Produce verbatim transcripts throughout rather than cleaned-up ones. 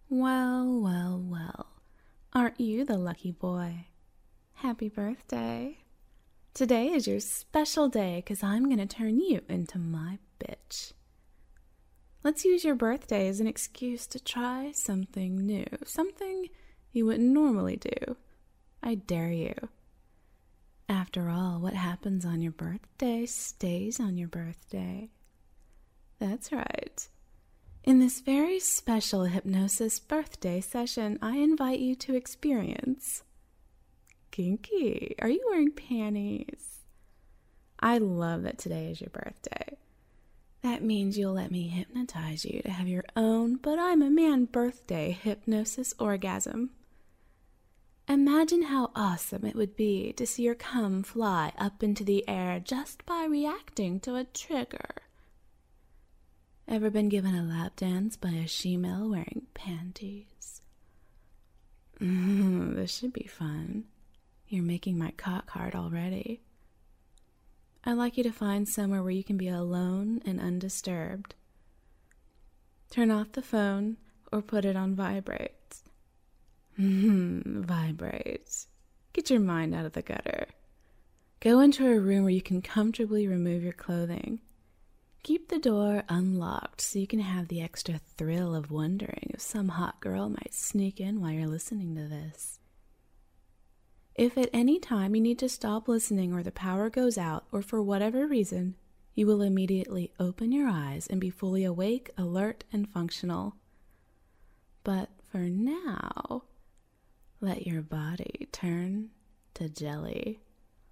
Well, well, well. Aren't you the lucky boy? Happy birthday. Today is your special day because I'm going to turn you into my bitch. Let's use your birthday as an excuse to try something new, something you wouldn't normally do. I dare you. After all, what happens on your birthday stays on your birthday. That's right. In this very special hypnosis birthday session, I invite you to experience kinky. Are you wearing panties? I love that today is your birthday. That means you'll let me hypnotize you to have your own but I'm a man birthday hypnosis orgasm. Imagine how awesome it would be to see your cum fly up into the air just by reacting to a trigger. Ever been given a lap dance by a she-male wearing panties? Mm, this should be fun. You're making my cock hard already. I'd like you to find somewhere where you can be alone and undisturbed. Turn off the phone or put it on vibrate. Mm-hmm, vibrate. Get your mind out of the gutter. Go into a room where you can comfortably remove your clothing. Keep the door unlocked so you can have the extra thrill of wondering if some hot girl might sneak in while you're listening to this. If at any time you need to stop listening or the power goes out or for whatever reason, you will immediately open your eyes and be fully awake, alert, and functional. But for now, let your body turn to jelly.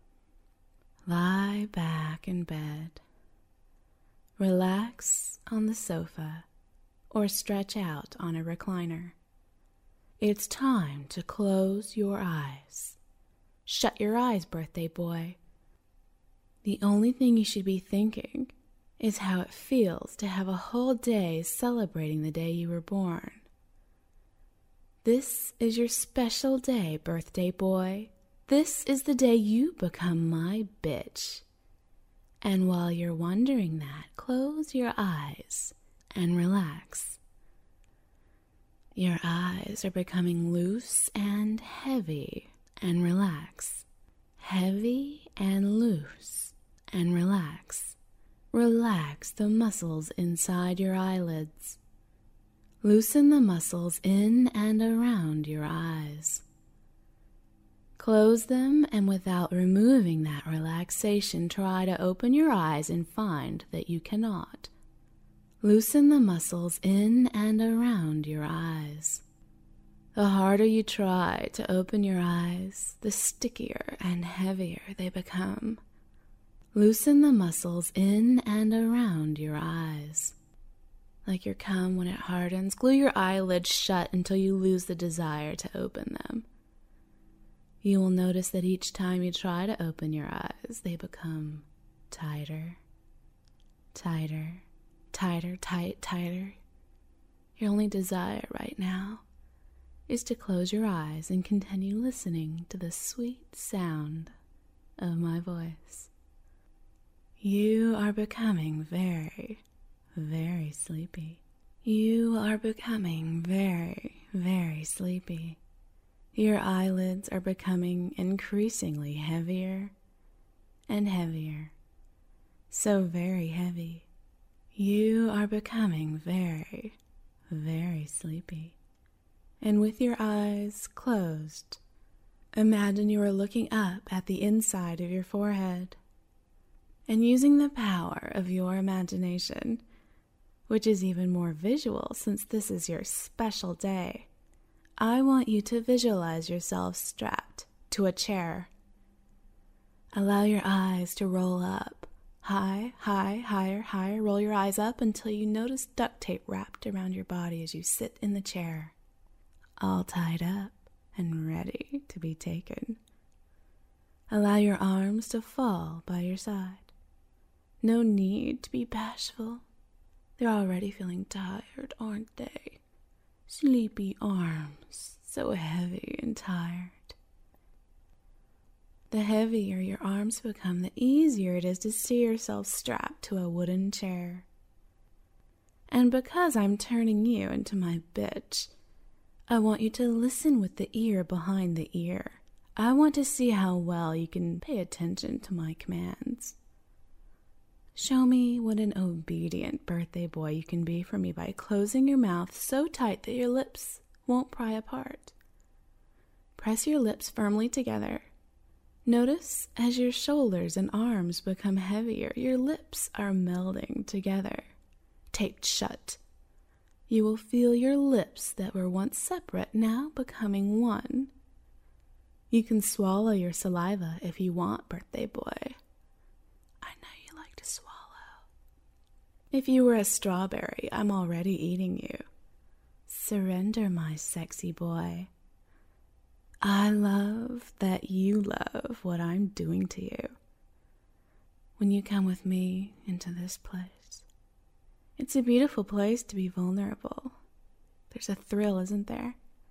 Lie back in bed. Relax on the sofa or stretch out on a recliner. It's time to close your eyes. Shut your eyes, birthday boy. The only thing you should be thinking is how it feels to have a whole day celebrating the day you were born. This is your special day, birthday boy. This is the day you become my bitch. And while you're wondering that, close your eyes and relax. Your eyes are becoming loose and heavy and relax. Heavy and loose and relax. Relax the muscles inside your eyelids. Loosen the muscles in and around your eyes. Close them, and without removing that relaxation, try to open your eyes and find that you cannot. Loosen the muscles in and around your eyes. The harder you try to open your eyes, the stickier and heavier they become. Loosen the muscles in and around your eyes. Like your cum when it hardens, glue your eyelids shut until you lose the desire to open them. You will notice that each time you try to open your eyes, they become tighter, tighter, tighter, tight, tighter. Your only desire right now is to close your eyes and continue listening to the sweet sound of my voice. You are becoming very, very sleepy. You are becoming very, very sleepy. Your eyelids are becoming increasingly heavier and heavier, so very heavy. You are becoming very, very sleepy. And with your eyes closed, imagine you are looking up at the inside of your forehead and using the power of your imagination, which is even more visual since this is your special day. I want you to visualize yourself strapped to a chair. Allow your eyes to roll up. High, high, higher, higher. Roll your eyes up until you notice duct tape wrapped around your body as you sit in the chair, all tied up and ready to be taken. Allow your arms to fall by your side. No need to be bashful. They're already feeling tired, aren't they? Sleepy arms, so heavy and tired. The heavier your arms become, the easier it is to see yourself strapped to a wooden chair. And because I'm turning you into my bitch, I want you to listen with the ear behind the ear. I want to see how well you can pay attention to my commands. Show me what an obedient birthday boy you can be for me by closing your mouth so tight that your lips won't pry apart. Press your lips firmly together. Notice as your shoulders and arms become heavier, your lips are melding together, taped shut. You will feel your lips that were once separate now becoming one. You can swallow your saliva if you want, birthday boy. I know you like to swallow. If you were a strawberry, I'm already eating you. Surrender, my sexy boy. I love that you love what I'm doing to you. When you come with me into this place, it's a beautiful place to be vulnerable. There's a thrill, isn't there?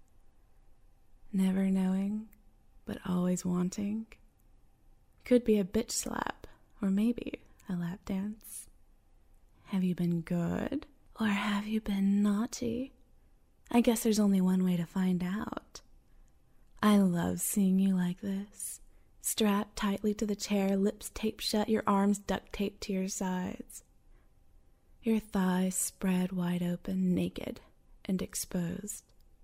Never knowing, but always wanting. Could be a bitch slap, or maybe a lap dance. Have you been good, or have you been naughty? I guess there's only one way to find out. I love seeing you like this, strapped tightly to the chair, lips taped shut, your arms duct taped to your sides. Your thighs spread wide open, naked and exposed.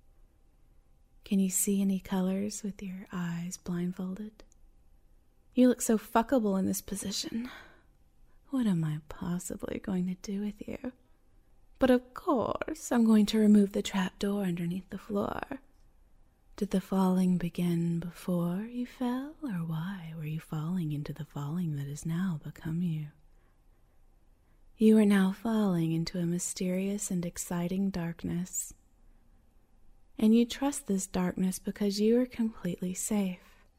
Can you see any colors with your eyes blindfolded? You look so fuckable in this position. What am I possibly going to do with you? But of course, I'm going to remove the trap door underneath the floor. Did the falling begin before you fell, or why were you falling into the falling that has now become you? You are now falling into a mysterious and exciting darkness. And you trust this darkness because you are completely safe.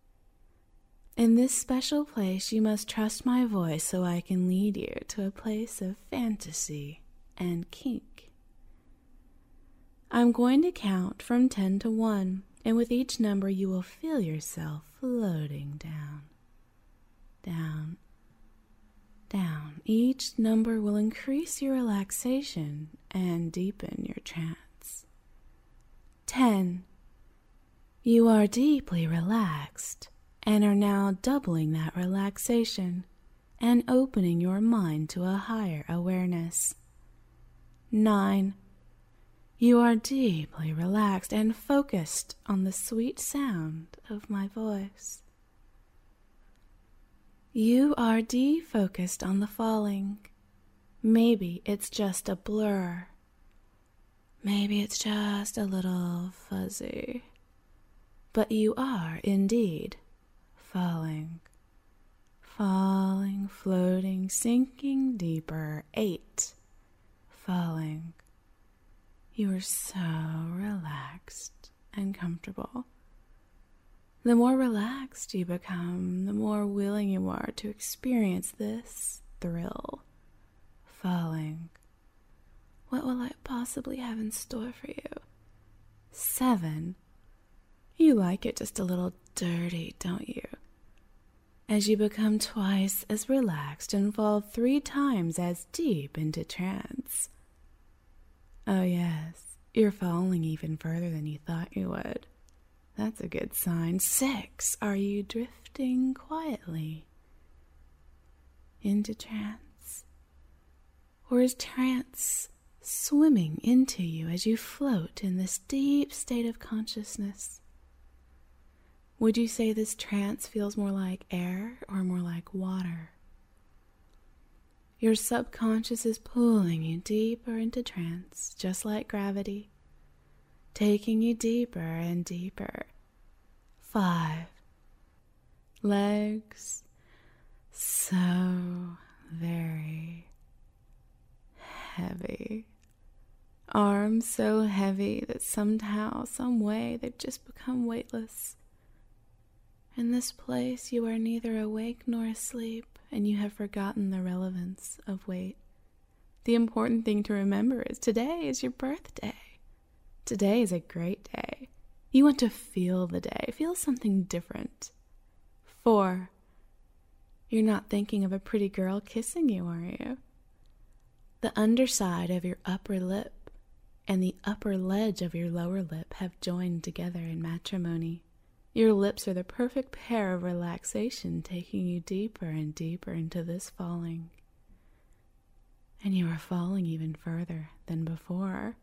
In this special place, you must trust my voice so I can lead you to a place of fantasy and kink. I'm going to count from ten to one, and with each number you will feel yourself floating down, down, down. Each number will increase your relaxation and deepen your trance. Ten. You are deeply relaxed and are now doubling that relaxation and opening your mind to a higher awareness. Nine. You are deeply relaxed and focused on the sweet sound of my voice. You are defocused on the falling. Maybe it's just a blur. Maybe it's just a little fuzzy. But you are indeed falling. Falling, floating, sinking deeper. Eight. Falling. You are so relaxed and comfortable. The more relaxed you become, the more willing you are to experience this thrill. Falling. What will I possibly have in store for you? Seven. You like it just a little dirty, don't you? As you become twice as relaxed and fall three times as deep into trance. Oh yes, you're falling even further than you thought you would. That's a good sign. Six. Are you drifting quietly into trance? Or is trance swimming into you as you float in this deep state of consciousness? Would you say this trance feels more like air or more like water? Your subconscious is pulling you deeper into trance, just like gravity, taking you deeper and deeper. Five. Legs so very heavy. Arms so heavy that somehow, some way, they've just become weightless. In this place, you are neither awake nor asleep, and you have forgotten the relevance of weight. The important thing to remember is today is your birthday. Today is a great day. You want to feel the day, feel something different. Four. You're not thinking of a pretty girl kissing you, are you? The underside of your upper lip and the upper ledge of your lower lip have joined together in matrimony. Your lips are the perfect pair of relaxation, taking you deeper and deeper into this falling. And you are falling even further than before.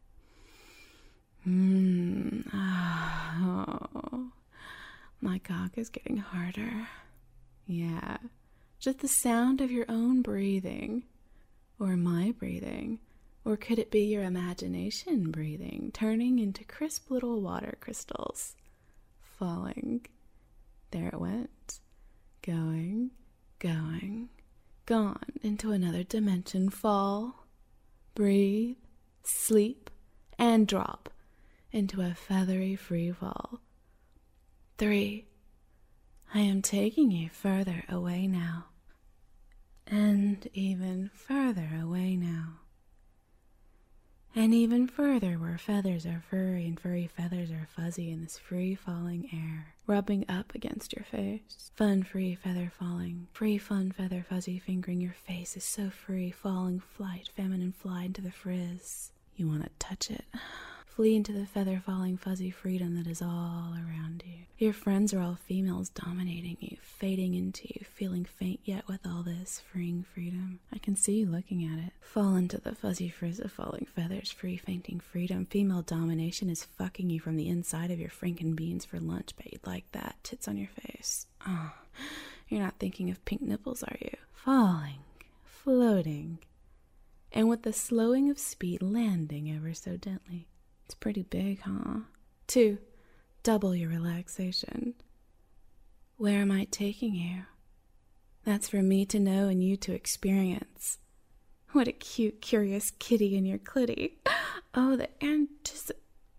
Mmm. Oh. My cock is getting harder. Yeah. Just the sound of your own breathing. Or my breathing. Or could it be your imagination breathing, turning into crisp little water crystals? Falling. There it went. Going, going, gone into another dimension. Fall, breathe, sleep, and drop into a feathery free fall. Three. I am taking you further away now. And even further away now. And even further where feathers are furry and furry feathers are fuzzy in this free falling air, rubbing up against your face. Fun free feather falling, free fun feather fuzzy fingering your face is so free, falling flight, feminine fly into the frizz. You want to touch it. Flee into the feather falling fuzzy freedom that is all around you. Your friends are all females dominating you, fading into you, feeling faint yet with all this freeing freedom. I can see you looking at it. Fall into the fuzzy frizz of falling feathers, free fainting freedom. Female domination is fucking you from the inside of your Franken beans for lunch. Bet you'd like that. Tits on your face. Oh, you're not thinking of pink nipples, are you? Falling, floating, and with the slowing of speed landing ever so gently. It's pretty big, huh? Two, double your relaxation. Where am I taking you? That's for me to know and you to experience. What a cute, curious kitty in your clitty. Oh, the anticipation.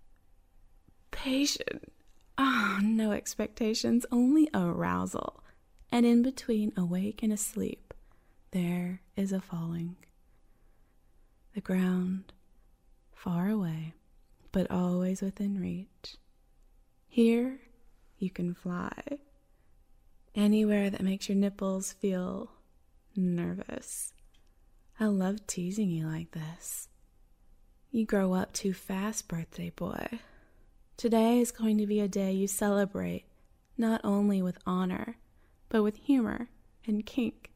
Oh, no expectations, only arousal. And in between awake and asleep, there is a falling. The ground, far away, but always within reach. Here, you can fly. Anywhere that makes your nipples feel nervous. I love teasing you like this. You grow up too fast, birthday boy. Today is going to be a day you celebrate, not only with honor, but with humor and kink.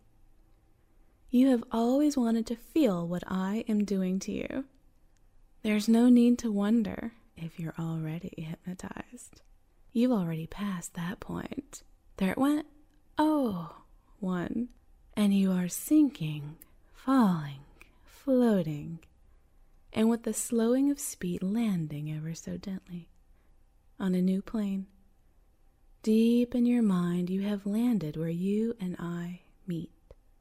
You have always wanted to feel what I am doing to you. There's no need to wonder if you're already hypnotized. You've already passed that point. There it went. Oh, one. And you are sinking, falling, floating, and with the slowing of speed landing ever so gently on a new plane. Deep in your mind, you have landed where you and I meet.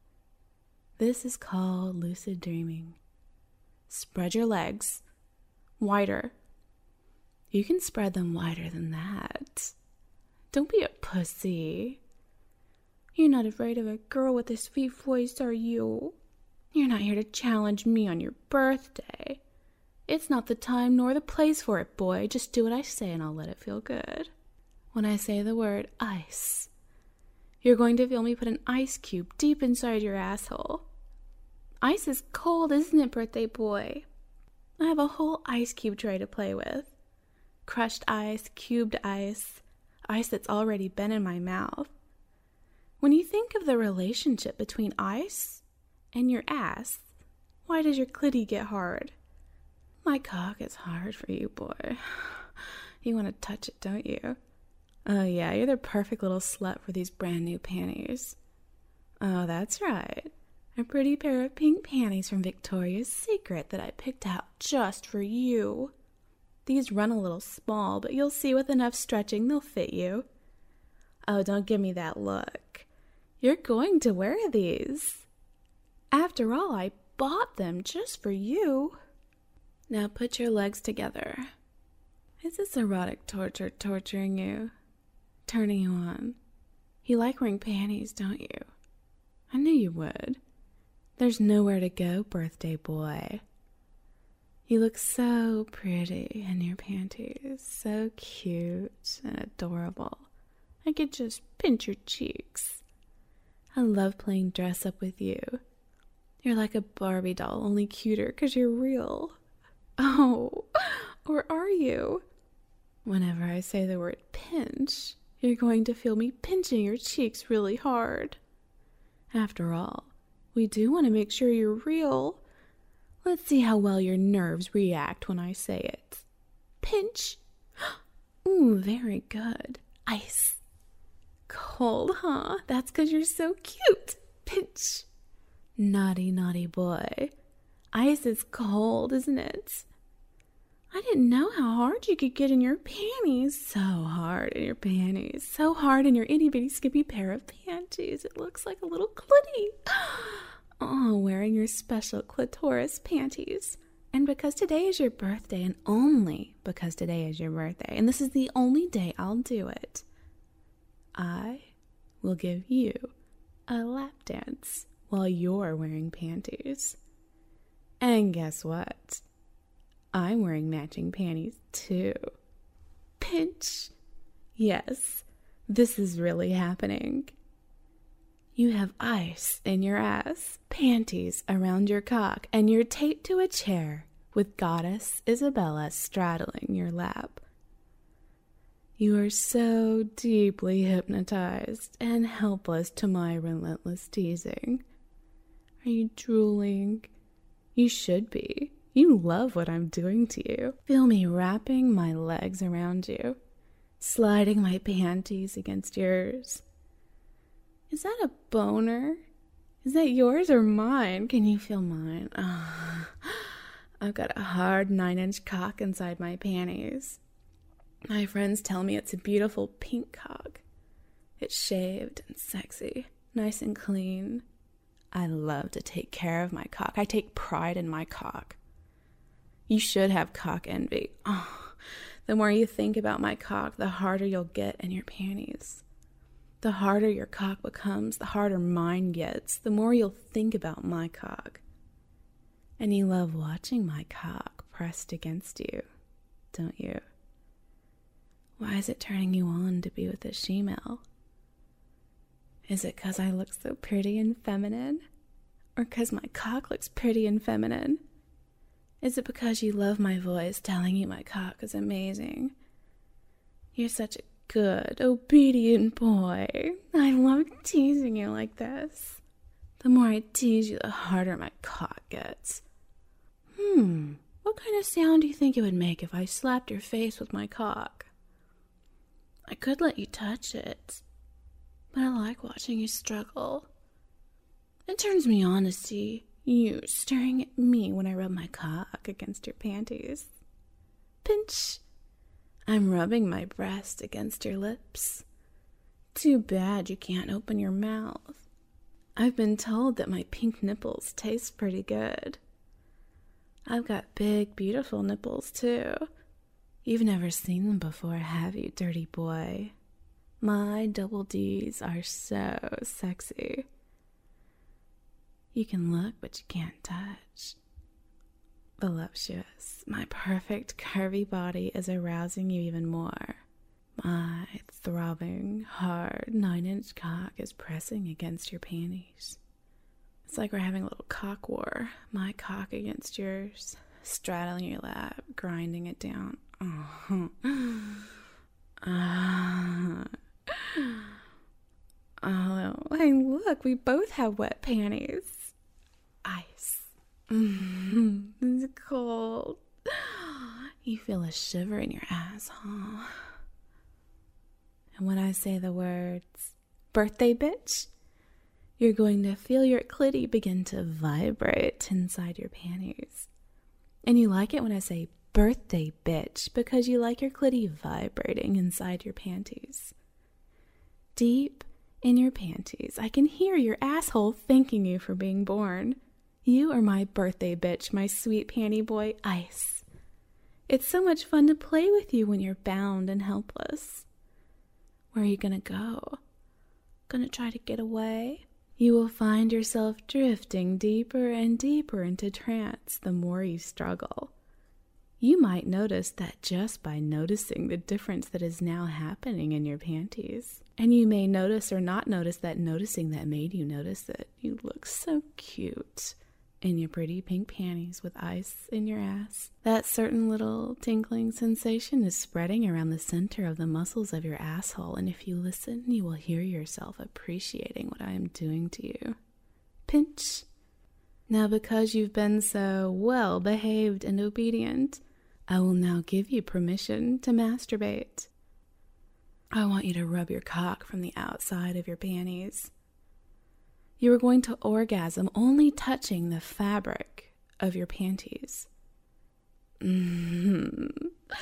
This is called lucid dreaming. Spread your legs. Wider. You can spread them wider than that. Don't be a pussy. You're not afraid of a girl with a sweet voice, are you? You're not here to challenge me on your birthday. It's not the time nor the place for it, boy. Just do what I say and I'll let it feel good. When I say the word ice, you're going to feel me put an ice cube deep inside your asshole. Ice is cold, isn't it, birthday boy? I have a whole ice cube tray to play with. Crushed ice, cubed ice, ice that's already been in my mouth. When you think of the relationship between ice and your ass, why does your clitty get hard? My cock is hard for you, boy. You want to touch it, don't you? Oh yeah, you're the perfect little slut for these brand new panties. Oh, that's right. A pretty pair of pink panties from Victoria's Secret that I picked out just for you. These run a little small, but you'll see with enough stretching they'll fit you. Oh, don't give me that look. You're going to wear these. After all, I bought them just for you. Now put your legs together. Is this erotic torture torturing you? Turning you on? You like wearing panties, don't you? I knew you would. There's nowhere to go, birthday boy. You look so pretty in your panties, so cute and adorable. I could just pinch your cheeks. I love playing dress up with you. You're like a Barbie doll, only cuter because you're real. Oh, or are you? Whenever I say the word pinch, you're going to feel me pinching your cheeks really hard. After all, we do want to make sure you're real. Let's see how well your nerves react when I say it. Pinch. Ooh, very good. Ice. Cold, huh? That's 'cause you're so cute. Pinch. Naughty, naughty boy. Ice is cold, isn't it? I didn't know how hard you could get in your panties. So hard in your panties. So hard in your itty-bitty skippy pair of panties. It looks like a little clitty. Oh, wearing your special clitoris panties. And because today is your birthday, and only because today is your birthday, and this is the only day I'll do it, I will give you a lap dance while you're wearing panties. And guess what? I'm wearing matching panties too. Pinch. Yes, this is really happening. You have ice in your ass, panties around your cock, and you're taped to a chair with Goddess Isabella straddling your lap. You are so deeply hypnotized and helpless to my relentless teasing. Are you drooling? You should be. You love what I'm doing to you. Feel me wrapping my legs around you, sliding my panties against yours. Is that a boner? Is that yours or mine? Can you feel mine? Oh, I've got a hard nine-inch cock inside my panties. My friends tell me it's a beautiful pink cock. It's shaved and sexy, nice and clean. I love to take care of my cock. I take pride in my cock. You should have cock envy. Oh, the more you think about my cock, the harder you'll get in your panties. The harder your cock becomes, the harder mine gets, the more you'll think about my cock. And you love watching my cock pressed against you, don't you? Why is it turning you on to be with a she-male? Is it 'cause I look so pretty and feminine? Or 'cause my cock looks pretty and feminine? Is it because you love my voice telling you my cock is amazing? You're such a good, obedient boy. I love teasing you like this. The more I tease you, the harder my cock gets. Hmm, what kind of sound do you think it would make if I slapped your face with my cock? I could let you touch it, but I like watching you struggle. It turns me on to see you staring at me when I rub my cock against your panties. Pinch. I'm rubbing my breast against your lips. Too bad you can't open your mouth. I've been told that my pink nipples taste pretty good. I've got big, beautiful nipples, too. You've never seen them before, have you, dirty boy? My double D's are so sexy. You can look, but you can't touch. Voluptuous, my perfect curvy body is arousing you even more. My throbbing, hard nine-inch cock is pressing against your panties. It's like we're having a little cock war. My cock against yours, straddling your lap, grinding it down. Oh, uh, oh, hey, look, we both have wet panties. Ice. Mm-hmm. It's cold. You feel a shiver in your ass, huh? And when I say the words, birthday bitch, you're going to feel your clitty begin to vibrate inside your panties. And you like it when I say birthday bitch because you like your clitty vibrating inside your panties. Deep in your panties, I can hear your asshole thanking you for being born. You are my birthday bitch, my sweet panty boy, Ice. It's so much fun to play with you when you're bound and helpless. Where are you gonna go? Gonna try to get away? You will find yourself drifting deeper and deeper into trance the more you struggle. You might notice that just by noticing the difference that is now happening in your panties. And you may notice or not notice that noticing that made you notice it. You look so cute. in your pretty pink panties with ice in your ass. That certain little tinkling sensation is spreading around the center of the muscles of your asshole, and if you listen, you will hear yourself appreciating what I am doing to you. Pinch. Now, because you've been so well behaved and obedient, I will now give you permission to masturbate. I want you to rub your cock from the outside of your panties. You are going to orgasm only touching the fabric of your panties. Mm-hmm.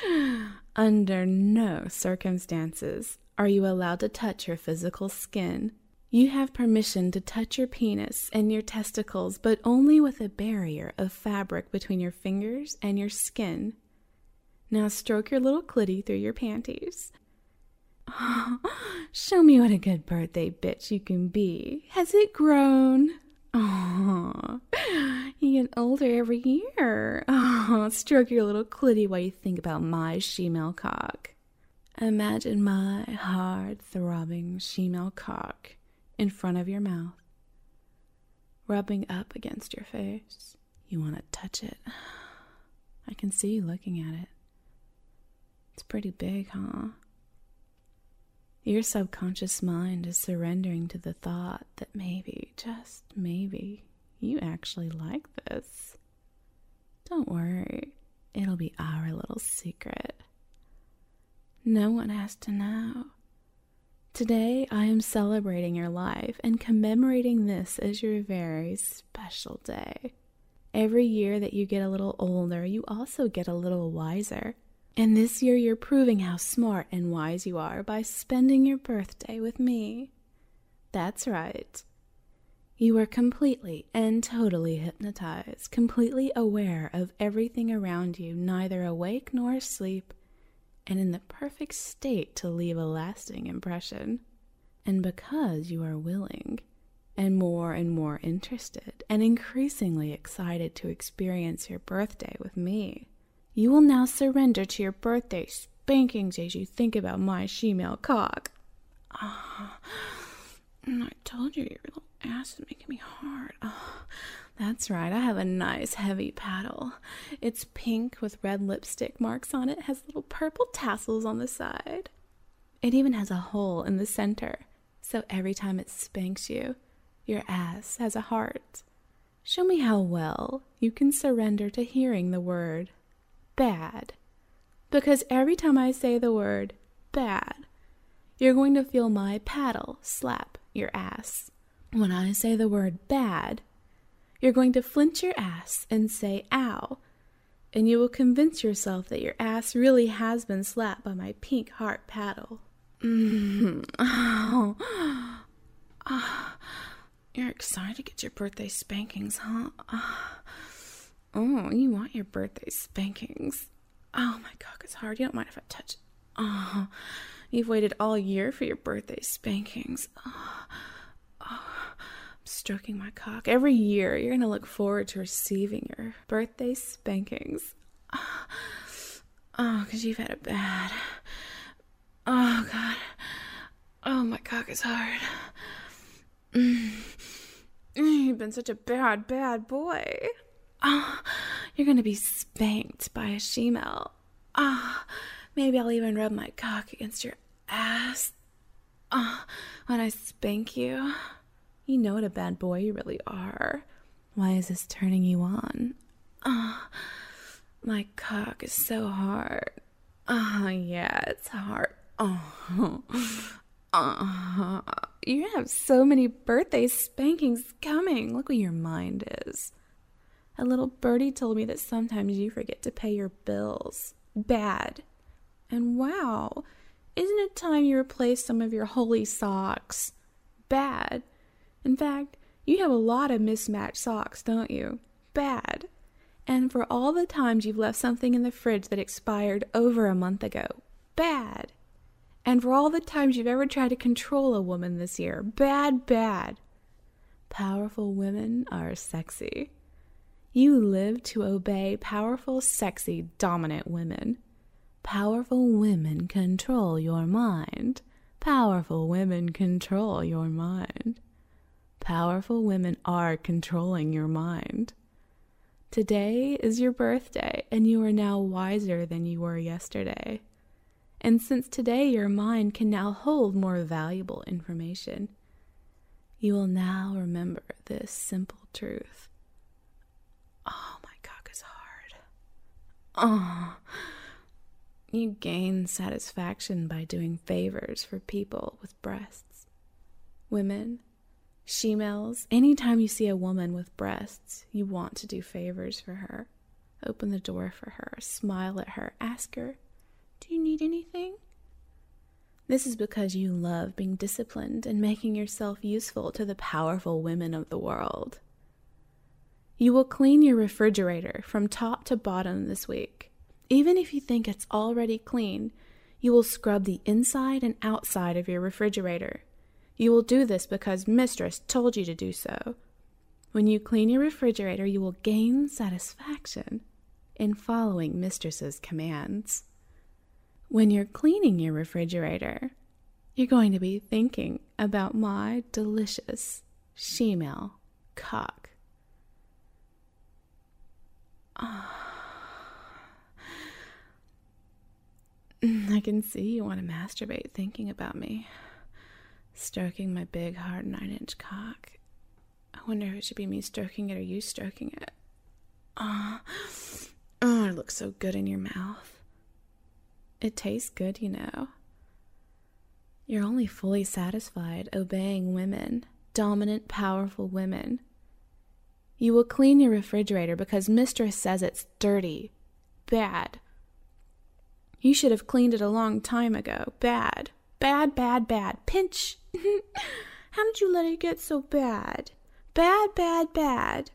Under no circumstances are you allowed to touch your physical skin. You have permission to touch your penis and your testicles, but only with a barrier of fabric between your fingers and your skin. Now stroke your little clitty through your panties. Oh, show me what a good birthday bitch you can be. Has it grown? Oh, you get older every year. Oh, stroke your little clitty while you think about my she-male cock. Imagine my hard, throbbing she-male cock in front of your mouth, rubbing up against your face. You want to touch it. I can see you looking at it. It's pretty big, huh? Your subconscious mind is surrendering to the thought that maybe, just maybe, you actually like this. Don't worry, it'll be our little secret. No one has to know. Today, I am celebrating your life and commemorating this as your very special day. Every year that you get a little older, you also get a little wiser. And this year you're proving how smart and wise you are by spending your birthday with me. That's right. You are completely and totally hypnotized, completely aware of everything around you, neither awake nor asleep, and in the perfect state to leave a lasting impression. And because you are willing, and more and more interested, and increasingly excited to experience your birthday with me, you will now surrender to your birthday spankings as you think about my she-male cock. Oh, I told you your little ass is making me hard. Oh, that's right, I have a nice heavy paddle. It's pink with red lipstick marks on it. It has little purple tassels on the side. It even has a hole in the center, so every time it spanks you, your ass has a heart. Show me how well you can surrender to hearing the word bad, because every time I say the word bad, you're going to feel my paddle slap your ass. When I say the word bad, you're going to flinch your ass and say ow, and you will convince yourself that your ass really has been slapped by my pink heart paddle. Mm-hmm. Oh. Oh. You're excited to get your birthday spankings, huh? Oh. Oh, you want your birthday spankings. Oh, my cock is hard. You don't mind if I touch it. Oh, you've waited all year for your birthday spankings. Oh, oh, I'm stroking my cock. Every year, you're going to look forward to receiving your birthday spankings. Oh, because you've had it bad. Oh, God. Oh, my cock is hard. Mm. You've been such a bad, bad boy. Oh, you're going to be spanked by a she-male. Oh, maybe I'll even rub my cock against your ass. Oh, when I spank you, you know what a bad boy you really are. Why is this turning you on? Oh, my cock is so hard. Oh, yeah, it's hard. Oh, oh, you have so many birthday spankings coming. Look what your mind is. A little birdie told me that sometimes you forget to pay your bills. Bad. And wow, isn't it time you replaced some of your holy socks? Bad. In fact, you have a lot of mismatched socks, don't you? Bad. And for all the times you've left something in the fridge that expired over a month ago. Bad. And for all the times you've ever tried to control a woman this year. Bad, bad. Powerful women are sexy. You live to obey powerful, sexy, dominant women. Powerful women control your mind. Powerful women control your mind. Powerful women are controlling your mind. Today is your birthday, and you are now wiser than you were yesterday. And since today your mind can now hold more valuable information, you will now remember this simple truth. Oh, my cock is hard. Oh, you gain satisfaction by doing favors for people with breasts. Women, she-males, anytime you see a woman with breasts, you want to do favors for her. Open the door for her, smile at her, ask her, do you need anything? This is because you love being disciplined and making yourself useful to the powerful women of the world. You will clean your refrigerator from top to bottom this week. Even if you think it's already clean, you will scrub the inside and outside of your refrigerator. You will do this because Mistress told you to do so. When you clean your refrigerator, you will gain satisfaction in following Mistress's commands. When you're cleaning your refrigerator, you're going to be thinking about my delicious she-male cock. Oh. I can see you want to masturbate thinking about me, stroking my big, hard nine-inch cock. I wonder if it should be me stroking it or you stroking it. Oh, oh, it looks so good in your mouth. It tastes good, you know. You're only fully satisfied obeying women, dominant, powerful women. You will clean your refrigerator because Mistress says it's dirty, bad. You should have cleaned it a long time ago. Bad, bad, bad, bad. Pinch. How did you let it get so bad? Bad, bad, bad.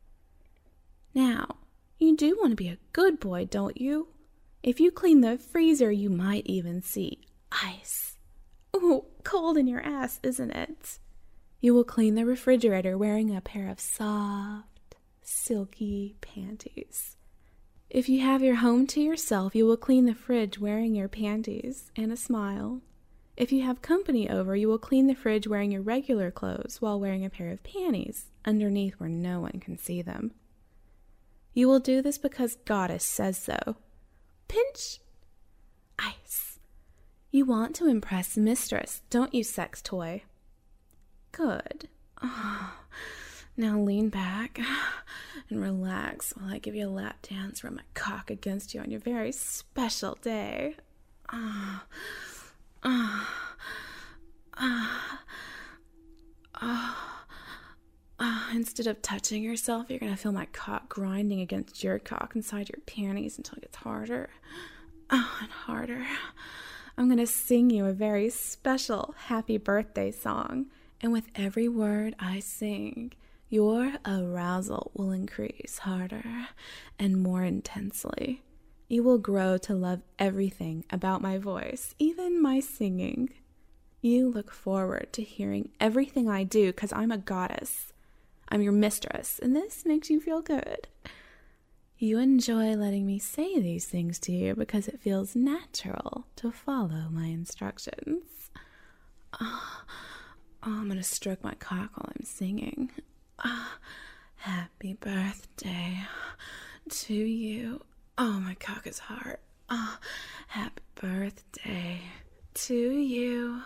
Now, you do want to be a good boy, don't you? If you clean the freezer, you might even see ice. Ooh, cold in your ass, isn't it? You will clean the refrigerator wearing a pair of soft, silky panties. If you have your home to yourself, you will clean the fridge wearing your panties and a smile. If you have company over, you will clean the fridge wearing your regular clothes while wearing a pair of panties underneath where no one can see them. You will do this because Goddess says so. Pinch. Ice. You want to impress Mistress, don't you, sex toy? Good. Oh, now lean back and relax while I give you a lap dance from my cock against you on your very special day. Ah, ah, ah, ah, ah. Instead of touching yourself, you're going to feel my cock grinding against your cock inside your panties until it gets harder ah, and harder. I'm going to sing you a very special happy birthday song, and with every word I sing, your arousal will increase harder and more intensely. You will grow to love everything about my voice, even my singing. You look forward to hearing everything I do because I'm a goddess. I'm your mistress, and this makes you feel good. You enjoy letting me say these things to you because it feels natural to follow my instructions. Oh, oh I'm going to stroke my cock while I'm singing. Oh, happy birthday to you. Oh, my cock is hard. Oh, happy birthday to you.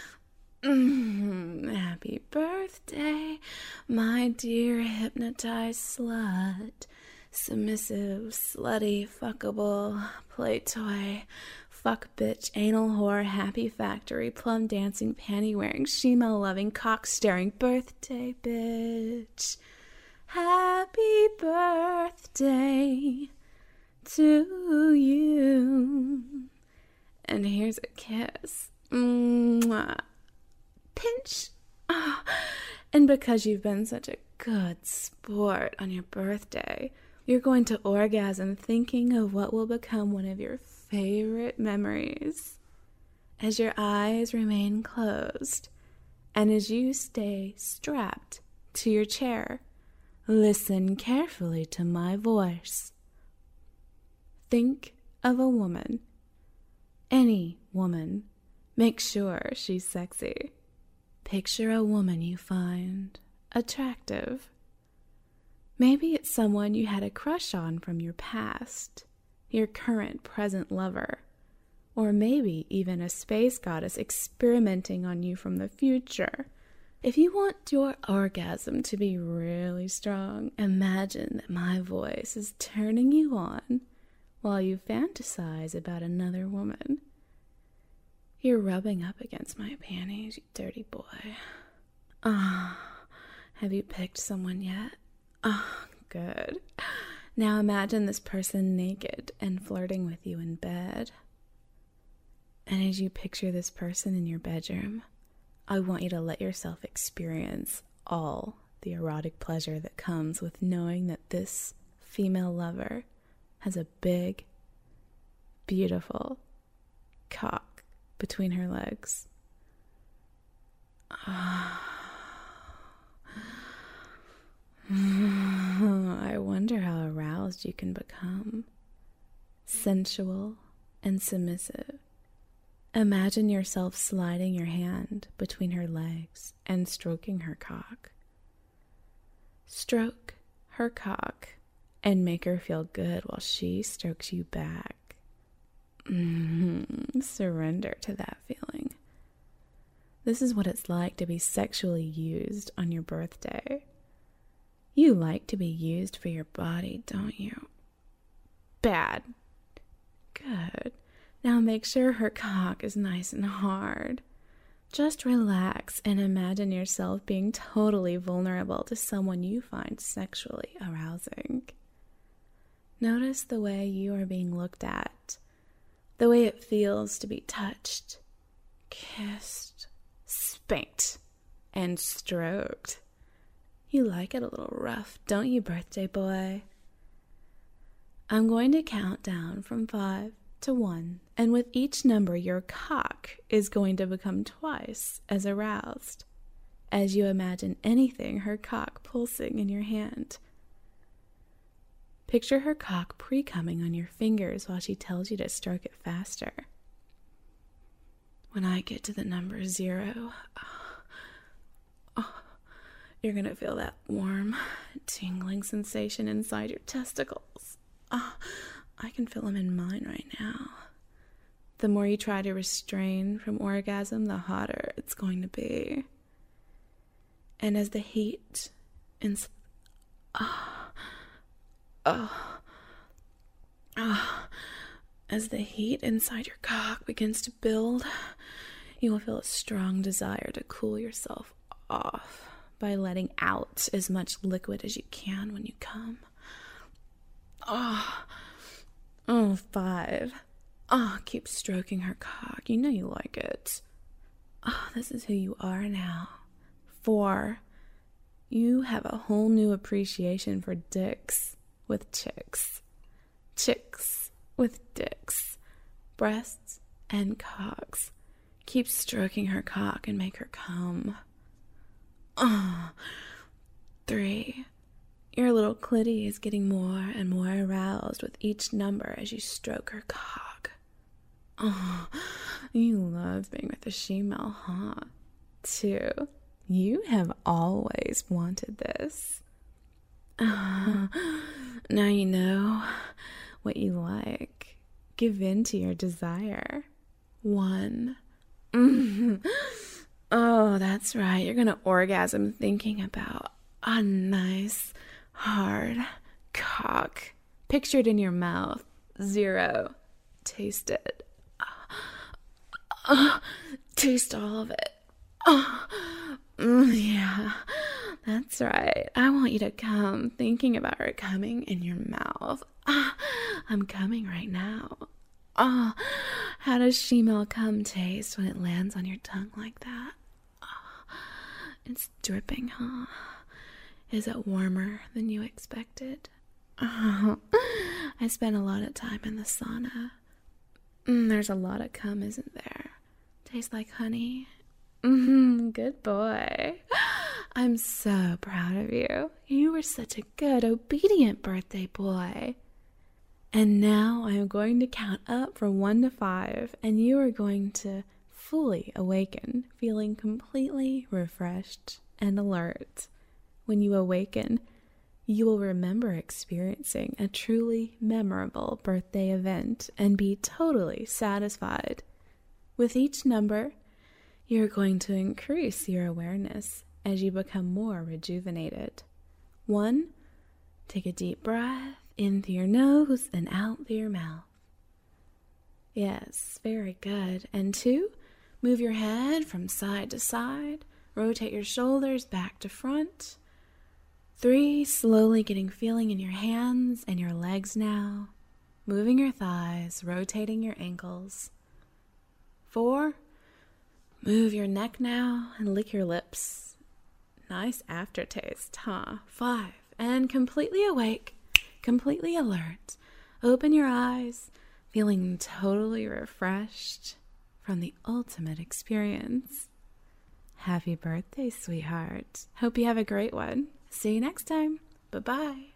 Mm, happy birthday, my dear hypnotized slut. Submissive, slutty, fuckable, play toy, fuck bitch, anal whore, happy factory, plum dancing, panty wearing, she-male loving, cock staring, birthday bitch. Happy birthday to you. And here's a kiss. Mwah. Pinch. Oh. And because you've been such a good sport on your birthday, you're going to orgasm thinking of what will become one of your favorite memories. As your eyes remain closed, and as you stay strapped to your chair, listen carefully to my voice. Think of a woman. Any woman. Make sure she's sexy. Picture a woman you find attractive. Maybe it's someone you had a crush on from your past, your current present lover, or maybe even a space goddess experimenting on you from the future. If you want your orgasm to be really strong, imagine that my voice is turning you on while you fantasize about another woman. You're rubbing up against my panties, you dirty boy. Ah, oh, have you picked someone yet? Ah, oh, good. Now imagine this person naked and flirting with you in bed. And as you picture this person in your bedroom, I want you to let yourself experience all the erotic pleasure that comes with knowing that this female lover has a big, beautiful cock between her legs. I wonder how aroused you can become. Sensual and submissive. Imagine yourself sliding your hand between her legs and stroking her cock. Stroke her cock and make her feel good while she strokes you back. Mm-hmm. Surrender to that feeling. This is what it's like to be sexually used on your birthday. You like to be used for your body, don't you? Bad. Good. Now make sure her cock is nice and hard. Just relax and imagine yourself being totally vulnerable to someone you find sexually arousing. Notice the way you are being looked at, the way it feels to be touched, kissed, spanked, and stroked. You like it a little rough, don't you, birthday boy? I'm going to count down from five to one, and with each number your cock is going to become twice as aroused as you imagine anything her cock pulsing in your hand. Picture her cock pre-coming on your fingers while she tells you to stroke it faster. When I get to the number zero, oh, oh, you're going to feel that warm, tingling sensation inside your testicles. Oh, I can feel them in mine right now. The more you try to restrain from orgasm, the hotter it's going to be. And as the heat ins- oh, oh, oh, as the heat inside your cock begins to build, you will feel a strong desire to cool yourself off by letting out as much liquid as you can when you come. Oh, oh, five. Oh, keep stroking her cock. You know you like it. Oh, this is who you are now. Four. You have a whole new appreciation for dicks with chicks. Chicks with dicks. Breasts and cocks. Keep stroking her cock and make her come. Oh. Three. Your little clitty is getting more and more aroused with each number as you stroke her cock. Oh, you love being with a she-male, huh? Two, you have always wanted this. Oh, now you know what you like. Give in to your desire. One. Mm-hmm. Oh, that's right. You're going to orgasm thinking about a nice hard cock pictured in your mouth. Zero. Taste it. Uh, taste all of it. Oh, mm, yeah, that's right. I want you to come thinking about her coming in your mouth. Uh, I'm coming right now. Oh, how does she-male cum taste when it lands on your tongue like that? Oh, it's dripping, huh? Is it warmer than you expected? Oh, I spent a lot of time in the sauna. Mm, there's a lot of cum, isn't there? Tastes like honey. Mm-hmm, good boy. I'm so proud of you. You were such a good, obedient birthday boy. And now I am going to count up from one to five, and you are going to fully awaken, feeling completely refreshed and alert. When you awaken, You will remember experiencing a truly memorable birthday event and be totally satisfied. With each number, you're going to increase your awareness as you become more rejuvenated. One, take a deep breath in through your nose and out through your mouth. Yes, very good. And two, move your head from side to side. Rotate your shoulders back to front. Three, slowly getting feeling in your hands and your legs now. Moving your thighs, rotating your ankles. Four, move your neck now and lick your lips. Nice aftertaste, huh? Five, and completely awake, completely alert. Open your eyes, feeling totally refreshed from the ultimate experience. Happy birthday, sweetheart. Hope you have a great one. See you next time. Bye-bye.